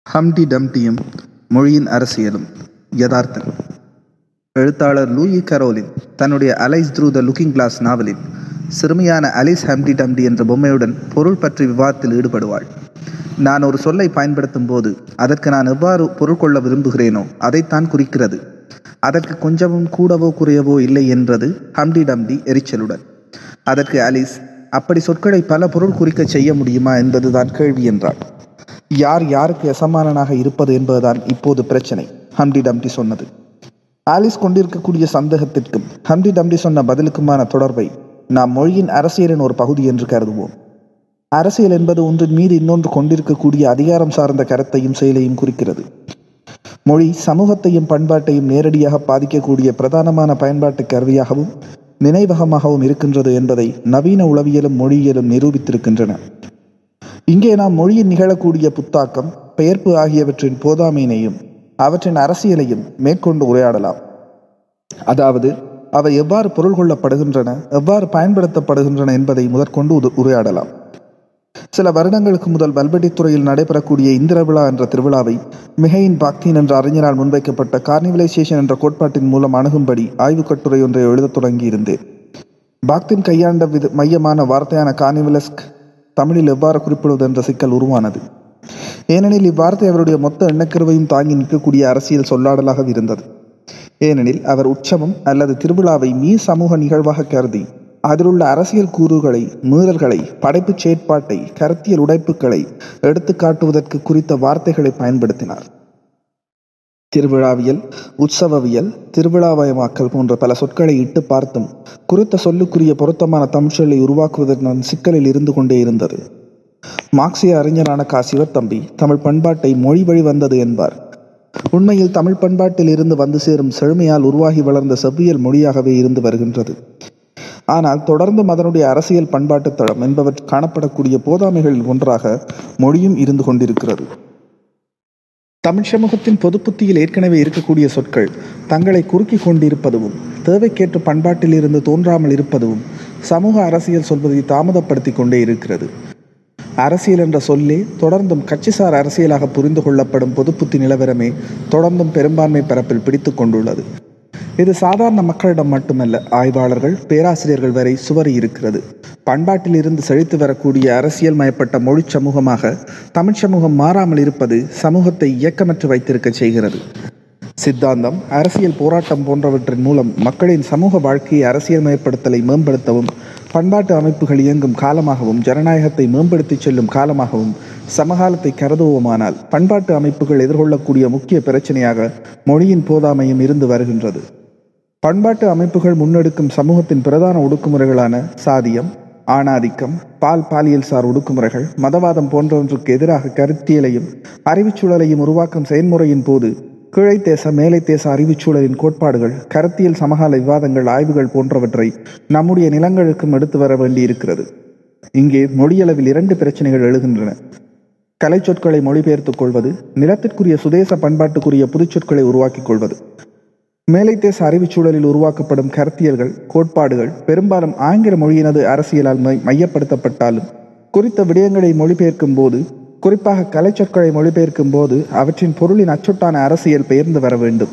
ஹம்டி டம்டியும் மொழியின் அரசியலும் யதார்த்தம். எழுத்தாளர் லூயி கரோலின் தன்னுடைய Alice through the looking glass நாவலில் சிறுமியான அலிஸ் ஹம்டி டம்டி என்ற பொம்மையுடன் பொருள் பற்றி விவாதத்தில் ஈடுபடுவாள். நான் ஒரு சொல்லை பயன்படுத்தும் போது அதற்கு நான் எவ்வாறு பொருள் கொள்ள விரும்புகிறேனோ அதைத்தான் குறிக்கிறது. அதற்கு கொஞ்சமும் கூடவோ குறையவோ இல்லை என்றது ஹம்டி டம்டி எரிச்சலுடன். அதற்கு அலிஸ், அப்படி சொற்களை பல பொருள் குறிக்க செய்ய முடியுமா என்பதுதான் கேள்வி என்றாள். யார் யாருக்கு எசமானனாக இருப்பது என்பதுதான் இப்போது பிரச்சனை, ஹம்டி டம்டி சொன்னது. ஆலிஸ் கொண்டிருக்கக்கூடிய சந்தேகத்திற்கும் ஹம்டி டம்டி சொன்ன பதிலுக்குமான தொடர்பை நாம் மொழியின் அரசியலின் ஒரு பகுதி என்று கருதுவோம். அரசியல் என்பது ஒன்றின் மீது இன்னொன்று கொண்டிருக்கக்கூடிய அதிகாரம் சார்ந்த கருத்தையும் செயலையும் குறிக்கிறது. மொழி சமூகத்தையும் பண்பாட்டையும் நேரடியாக பாதிக்கக்கூடிய பிரதானமான பயன்பாட்டு கருவியாகவும் நினைவகமாகவும் இருக்கின்றது என்பதை நவீன உளவியலும் மொழியியலும் நிரூபித்திருக்கின்றன. இங்கே நாம் மொழியில் நிகழக்கூடிய புத்தாக்கம், பெயர்ப்பு ஆகியவற்றின் போதாமையினையும் அவற்றின் அரசியலையும் மேற்கொண்டு உரையாடலாம். அதாவது அவை எவ்வாறு பொருள் கொள்ளப்படுகின்றன, எவ்வாறு பயன்படுத்தப்படுகின்றன என்பதை முதற்கொண்டு உரையாடலாம். சில வருடங்களுக்கு முதல் வல்வெட்டித்துறையில் நடைபெறக்கூடிய இந்திர விழா என்ற திருவிழாவை மிகையின் பாக்தீன் என்ற அறிஞரால் முன்வைக்கப்பட்ட கார்னிவலைசேஷன் என்ற கோட்பாட்டின் மூலம் அணுகும்படி ஆய்வுக் கட்டுரை ஒன்றை எழுதத் தொடங்கியிருந்தேன். பாக்தீன் கையாண்ட மையமான வார்த்தையான கார்னிவலஸ்க் தமிழில் எவ்வாறு குறிப்பிடுவது என்ற சிக்கல் உருவானது. ஏனெனில் இவ்வார்த்தை அவருடைய மொத்த எண்ணக்கருவையும் தாங்கி நிற்கக்கூடிய அரசியல் சொல்லாடலாக இருந்தது. ஏனெனில் அவர் உற்சவம் அல்லது திருவிழாவை சமூக நிகழ்வாக கருதி அதிலுள்ள அரசியல் கூறுகளை, மீறல்களை, படைப்பு செயற்பாட்டை, கருத்தியல் உடைப்புகளை எடுத்து காட்டுவதற்கு குறித்த வார்த்தைகளை பயன்படுத்தினார். திருவிழாவியல், உற்சவவியல், திருவிழாவயமாக்கல் போன்ற பல சொற்களை இட்டு பார்த்தும் குறித்த சொல்லுக்குரிய பொருத்தமான தமிழ் சொல்லை உருவாக்குவதற்கான சிக்கலில் இருந்து கொண்டே இருந்தது. மார்க்சிய அறிஞரான சிவத்தம்பி தமிழ் பண்பாட்டை மொழி வழி வந்தது என்பார். உண்மையில் தமிழ் பண்பாட்டில் இருந்து வந்து சேரும் செழுமையால் உருவாகி வளர்ந்த செவ்வியல் மொழியாகவே இருந்து வருகின்றது. ஆனால் தொடர்ந்தும் அதனுடைய அரசியல் பண்பாட்டு தளம் என்பவற்றை காணப்படக்கூடிய போதாமைகளில் ஒன்றாக மொழியும் இருந்து கொண்டிருக்கிறது. தமிழ் சமூகத்தின் பொது புத்தியில் ஏற்கனவே இருக்கக்கூடிய சொற்கள் தங்களை குறுக்கி கொண்டிருப்பதும், தேவைக்கேற்ற பண்பாட்டில் இருந்து தோன்றாமல் இருப்பதும் சமூக அரசியல் சொல்வதை தாமதப்படுத்தி கொண்டே இருக்கிறது. அரசியல் என்ற சொல்லே தொடர்ந்தும் கட்சிசார் அரசியலாக புரிந்து கொள்ளப்படும் பொது புத்தி நிலவரமே தொடர்ந்தும் பெரும்பான்மை பரப்பில் பிடித்து கொண்டுள்ளது. இது சாதாரண மக்களிடம் மட்டுமல்ல, ஆய்வாளர்கள், பேராசிரியர்கள் வரை சுவரி இருக்கிறது. பண்பாட்டில் இருந்து செழித்து வரக்கூடிய அரசியல் மயப்பட்ட மொழி சமூகமாக தமிழ் சமூகம் மாறாமல் இருப்பது சமூகத்தை இயக்கமற்று வைத்திருக்க செய்கிறது. சித்தாந்தம், அரசியல் போராட்டம் போன்றவற்றின் மூலம் மக்களின் சமூக வாழ்க்கையை அரசியல் மயப்படுத்தலை மேம்படுத்தவும், பண்பாட்டு அமைப்புகள் இயங்கும் காலமாகவும் ஜனநாயகத்தை மேம்படுத்தி செல்லும் காலமாகவும் சமகாலத்தை கருதுவோமானால் பண்பாட்டு அமைப்புகள் எதிர்கொள்ளக்கூடிய முக்கிய பிரச்சனையாக மொழியின் போதாமையும் இருந்து வருகின்றது. பண்பாட்டு அமைப்புகள் முன்னெடுக்கும் சமூகத்தின் பிரதான ஒடுக்குமுறைகளான சாதியம், ஆணாதிக்கம், பாலியல் சார் ஒடுக்குமுறைகள், மதவாதம் போன்றவற்றுக்கு எதிராக கருத்தியலையும் அறிவுச்சூழலையும் உருவாக்கும் செயல்முறையின் போது கீழை தேச, மேலை தேச அறிவுச்சூழலின் கோட்பாடுகள், கருத்தியல் சமகால விவாதங்கள், ஆய்வுகள் போன்றவற்றை நம்முடைய நிலங்களுக்கும் எடுத்து வர வேண்டியிருக்கிறது. இங்கே மொழியளவில் 2 பிரச்சனைகள் எழுகின்றன. கலை சொற்களை மொழிபெயர்த்துக் கொள்வது, நிலத்திற்குரிய சுதேச பண்பாட்டுக்குரிய புதுச்சொற்களை உருவாக்கிக் கொள்வது. மேலை தேச அறிவுச்சூழலில் உருவாக்கப்படும் கருத்தியல்கள், கோட்பாடுகள் பெரும்பாலும் ஆங்கில மொழியினது அரசியலால் மையப்படுத்தப்பட்டாலும் குறித்த விடயங்களை மொழிபெயர்க்கும் போது, குறிப்பாக கலை சொற்களை மொழிபெயர்க்கும் போது அவற்றின் பொருளின் அச்சொட்டான அரசியல் பெயர்ந்து வர வேண்டும்.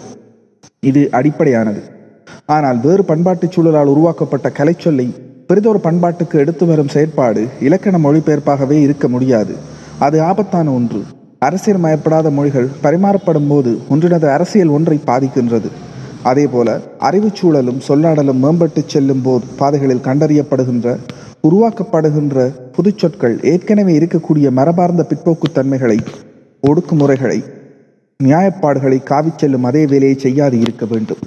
இது அடிப்படையானது. ஆனால் வேறு பண்பாட்டு சூழலால் உருவாக்கப்பட்ட கலை சொல்லை பெரிதொரு பண்பாட்டுக்கு எடுத்து வரும் செயற்பாடு இலக்கண மொழிபெயர்ப்பாகவே இருக்க முடியாது. அது ஆபத்தான ஒன்று. அரசியல் மயப்படாத மொழிகள் பரிமாறப்படும் போது ஒன்றினது அரசியல் ஒன்றை பாதிக்கின்றது. அதே போல அறிவுச்சூழலும் சொல்லாடலும் மேம்பட்டு செல்லும் போது பாதைகளில் கண்டறியப்படுகின்ற, உருவாக்கப்படுகின்ற புதுச்சொற்கள் ஏற்கனவே இருக்கக்கூடிய மரபார்ந்த பிற்போக்குத்தன்மைகளை, ஒடுக்குமுறைகளை, நியாயப்பாடுகளை காவிச் செல்லும் அதே வேலையை செய்யாது இருக்க வேண்டும்.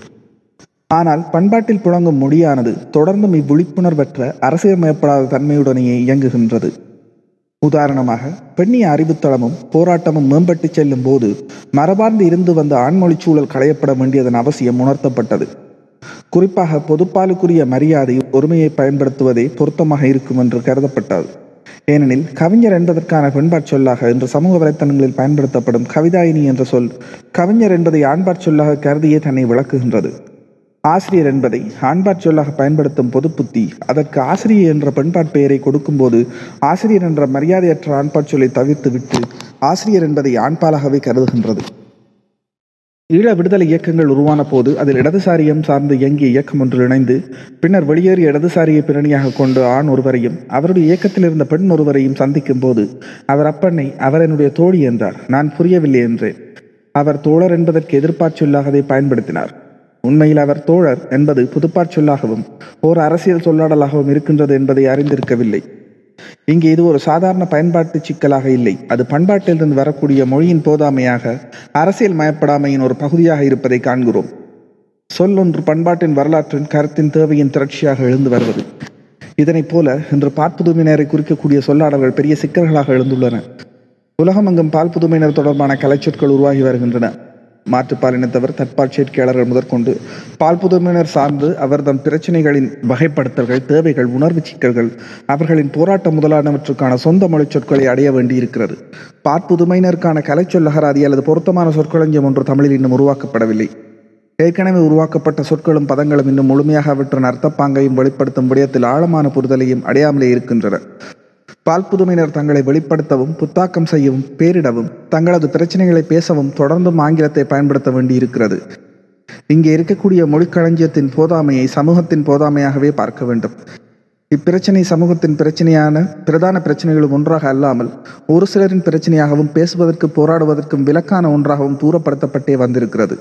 ஆனால் பண்பாட்டில் புழங்கும் மொழியானது தொடர்ந்தும் இவ்விழிப்புணர்வற்ற அரசியல்மயப்படாத தன்மையுடனேயே இயங்குகின்றது. உதாரணமாக, பெண்ணிய அறிவுத்தளமும் போராட்டமும் மேம்பட்டு செல்லும் போது மரபார்ந்து இருந்து வந்த ஆண்மொழி சூழல் களையப்பட வேண்டியதன் அவசியம் உணர்த்தப்பட்டது. குறிப்பாக பொதுப்பாலுக்குரிய மரியாதை, ஒருமையை பயன்படுத்துவதே பொருத்தமாக இருக்கும் என்று கருதப்பட்டது. ஏனெனில் கவிஞர் என்பதற்கான பெண்பாற் சொல்லாக இன்று சமூக வலைத்தளங்களில் பயன்படுத்தப்படும் கவிதாயினி என்ற சொல் கவிஞர் என்பதை ஆண்பாற் சொல்லாக கருதியே தன்னை விளக்குகின்றது. ஆசிரியர் என்பதை ஆண்பாற் சொல்லாக பயன்படுத்தும் பொது புத்தி அதற்கு ஆசிரியர் என்ற பெண்பாற் பெயரை கொடுக்கும்போது ஆசிரியர் என்ற மரியாதையற்ற ஆண்பாற் சொல்லை தவிர்த்து விட்டு ஆசிரியர் என்பதை ஆண்பாலாகவே கருதுகின்றது. ஈழ விடுதலை இயக்கங்கள் உருவான போது அதில் இடதுசாரியம் சார்ந்து இயங்கிய இயக்கம் ஒன்று இணைந்து பின்னர் வெளியேறிய இடதுசாரியை பின்னணியாக கொண்டு ஆண் ஒருவரையும் அவருடைய இயக்கத்தில் இருந்த பெண் ஒருவரையும் சந்திக்கும் போது அவர் அப்பெண்ணை அவர் என்னுடைய தோழி என்றார். நான் புரியவில்லை என்றேன். அவர் தோழர் என்பதற்கு எதிர்ப்பாச்சொல்லாக அதை பயன்படுத்தினார். உண்மையில் அவர் தோழர் என்பது புதுப்பாச்சொல்லாகவும் ஓர் அரசியல் சொல்லாடலாகவும் இருக்கின்றது என்பதை அறிந்திருக்கவில்லை. இங்கே இது ஒரு சாதாரண பயன்பாட்டு சிக்கலாக இல்லை. அது பண்பாட்டிலிருந்து வரக்கூடிய மொழியின் போதாமையாக அரசியல் மயப்படாமையின் ஒரு பகுதியாக இருப்பதை காண்கிறோம். சொல்லொன்று பண்பாட்டின் வரலாற்றின் கருத்தின் தேவையின் திரட்சியாக எழுந்து வருவது. இதனைப் போல இன்று பாற்புதுமையினரை குறிக்கக்கூடிய சொல்லாடல்கள் பெரிய சிக்கல்களாக எழுந்துள்ளன. உலகமெங்கும் பால் புதுமையினர் தொடர்பான கலைச்சொற்கள் உருவாகி வருகின்றன. மாற்றுப்பாலினத்தவர், தற்பால் சேர்க்கையாளர்கள் முதற்கொண்டு பால் புதுமையினர் சார்ந்து அவர் தம் பிரச்சனைகளின் வகைப்படுத்தல்கள், தேவைகள், உணர்வு சிக்கல்கள், அவர்களின் போராட்டம் முதலானவற்றுக்கான சொந்த மொழி சொற்களை அடைய வேண்டியிருக்கிறது. பாற்புதுமையினருக்கான கலைச்சொல் அகராதி அல்லது பொருத்தமான சொற்களஞ்சியம் ஒன்று தமிழில் இன்னும் உருவாக்கப்படவில்லை. ஏற்கனவே உருவாக்கப்பட்ட சொற்களும் பதங்களும் இன்னும் முழுமையாக அவற்றின் அர்த்தப்பாங்கையும் வெளிப்படுத்தும் விடயத்தில் ஆழமான புரிதலையும் அடையாமலே இருக்கின்றன. பால் புதுமையினர் தங்களை வெளிப்படுத்தவும் புத்தாக்கம் செய்யவும் பேரிடவும் தங்களது பிரச்சனைகளை பேசவும் தொடர்ந்தும் ஆங்கிலத்தை பயன்படுத்த வேண்டியிருக்கிறது. இங்கே இருக்கக்கூடிய மொழிக்களஞ்சியத்தின் போதாமையை சமூகத்தின் போதாமையாகவே பார்க்க வேண்டும். இப்பிரச்சனை சமூகத்தின் பிரச்சனையான பிரதான பிரச்சனைகளும் ஒன்றாக அல்லாமல் ஒரு சிலரின் பிரச்சனையாகவும் பேசுவதற்கு போராடுவதற்கும் விலக்கான ஒன்றாகவும் தூரப்படுத்தப்பட்டே வந்திருக்கிறது.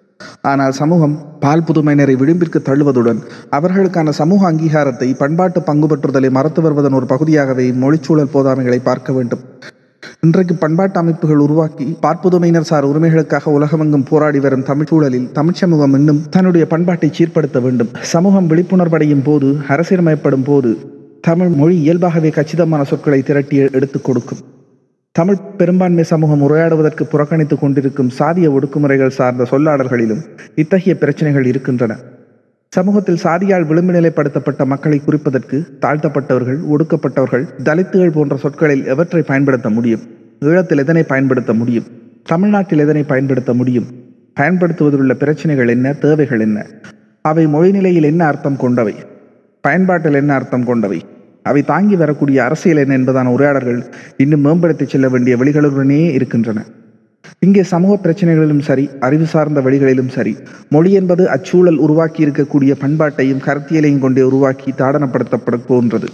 ஆனால் சமூகம் பால் புதுமையினரை விளிம்பிற்கு தள்ளுவதுடன் அவர்களுக்கான சமூக அங்கீகாரத்தை, பண்பாட்டு பங்கு பெற்றுதலை மறுத்து வருவதன் ஒரு பகுதியாகவே மொழிச்சூழல் போதாமைகளை பார்க்க வேண்டும். இன்றைக்கு பண்பாட்டு அமைப்புகள் உருவாக்கி பார்ப்புதுமையினர் சார் உரிமைகளுக்காக உலகமெங்கும் போராடி வரும் தமிழ் சூழலில் தமிழ் சமூகம் இன்னும் தன்னுடைய பண்பாட்டை சீர்படுத்த வேண்டும். சமூகம் விழிப்புணர்வடையும் போது, அரசியலமைப்படும் போது தமிழ் மொழி இயல்பாகவே கச்சிதமான சொற்களை திரட்டி எடுத்துக் கொடுக்கும். தமிழ் பெரும்பான்மை சமூகம் உரையாடுவதற்கு புறக்கணித்துக் கொண்டிருக்கும் சாதிய ஒடுக்குமுறைகள் சார்ந்த சொல்லாடல்களிலும் இத்தகைய பிரச்சனைகள் இருக்கின்றன. சமூகத்தில் சாதியால் விளிம்பு நிலைப்படுத்தப்பட்ட மக்களை குறிப்பதற்கு தாழ்த்தப்பட்டவர்கள், ஒடுக்கப்பட்டவர்கள், தலித்துகள் போன்ற சொற்களில் எவற்றை பயன்படுத்த முடியும்? ஈழத்தில் எதனை பயன்படுத்த முடியும்? தமிழ்நாட்டில் எதனை பயன்படுத்த முடியும்? பயன்படுத்துவதிலுள்ள பிரச்சனைகள் என்ன? தேவைகள் என்ன? அவை மொழிநிலையில் என்ன அர்த்தம் கொண்டவை? பயன்பாட்டில் என்ன அர்த்தம் கொண்டவை? அவை தாங்கி வரக்கூடிய அரசியல் என்ன என்பதான உரையாடல்கள் இன்னும் மேம்படுத்தி செல்ல வேண்டிய வழிகளுடனே இருக்கின்றன. இங்கே சமூக பிரச்சனைகளிலும் சரி, அறிவு சார்ந்த வழிகளிலும் சரி, மொழி என்பது அச்சூழல் உருவாக்கி இருக்கக்கூடிய பண்பாட்டையும் கருத்தியலையும் கொண்டே உருவாக்கி தாடனப்படுத்தப்பட போன்றது.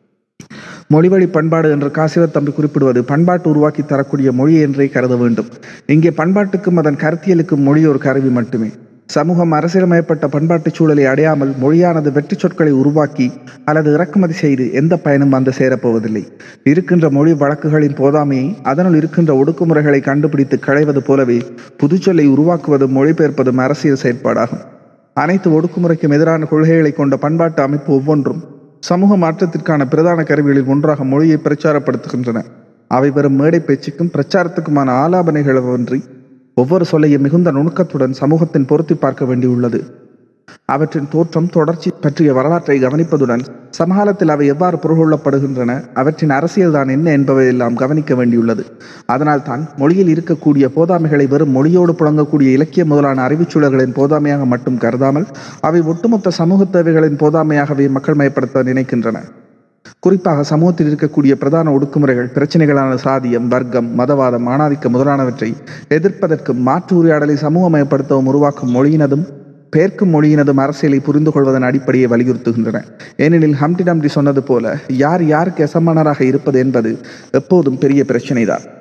மொழிவழி பண்பாடு என்று காசிவர் தம்பி குறிப்பிடுவது பண்பாட்டு உருவாக்கி தரக்கூடிய மொழி என்றே கருத வேண்டும். இங்கே பண்பாட்டுக்கும் அதன் கருத்தியலுக்கும் மொழி ஒரு கருவி மட்டுமே. சமூகம் அரசியலமைப்பட்ட பண்பாட்டு சூழலை அடையாமல் மொழியானது வெற்றி சொற்களை உருவாக்கி அல்லது இறக்குமதி செய்து எந்த பயனும் வந்து சேரப்போவதில்லை. இருக்கின்ற மொழி வழக்குகளின் போதாமையை, அதனுள் இருக்கின்ற ஒடுக்குமுறைகளை கண்டுபிடித்து களைவது போலவே புதுச்சொல்லை உருவாக்குவதும் மொழிபெயர்ப்பதும் அரசியல் செயற்பாடாகும். அனைத்து ஒடுக்குமுறைக்கும் எதிரான கொள்கைகளை கொண்ட பண்பாட்டு அமைப்பு ஒவ்வொன்றும் சமூக மாற்றத்திற்கான பிரதான கருவிகளில் ஒன்றாக மொழியை பிரச்சாரப்படுத்துகின்றன. அவை வெறும் மேடை பேச்சுக்கும் பிரச்சாரத்துக்குமான ஆலாபனைகளன்றி ஒவ்வொரு சொல்லையும் மிகுந்த நுணுக்கத்துடன் சமூகத்தின் பொருத்தி பார்க்க வேண்டியுள்ளது. அவற்றின் தோற்றம், தொடர்ச்சி பற்றிய வரலாற்றை கவனிப்பதுடன் சமகாலத்தில் அவை எவ்வாறு பொருள்கொள்ளப்படுகின்றன, அவற்றின் அரசியல் தான் என்ன என்பவையெல்லாம் கவனிக்க வேண்டியுள்ளது. அதனால் தான் மொழியில் இருக்கக்கூடிய போதாமைகளை வெறும் மொழியோடு புழங்கக்கூடிய இலக்கிய முதலான அறிவுச்சூழல்களின் போதாமையாக மட்டும் கருதாமல் அவை ஒட்டுமொத்த சமூக தேவைகளின் போதாமையாகவே மக்கள் மயப்படுத்த நினைக்கின்றன. குறிப்பாக சமூகத்தில் இருக்கக்கூடிய பிரதான ஒடுக்குமுறைகள், பிரச்சனைகளான சாதியம், வர்க்கம், மதவாதம், ஆணாதிக்கம் முதலானவற்றை எதிர்ப்பதற்கும் மாற்று உரையாடலை சமூகமயப்படுத்தவும் உருவாக்கும் மொழியினதும் பெயர்க்கும் மொழியினதும் அரசியலை புரிந்து கொள்வதன் அடிப்படையை வலியுறுத்துகின்றன. ஏனெனில் ஹம்டி டம்டி சொன்னது போல யார் யாருக்கு எசமானராக இருப்பது என்பது எப்போதும் பெரிய பிரச்சனைதான்.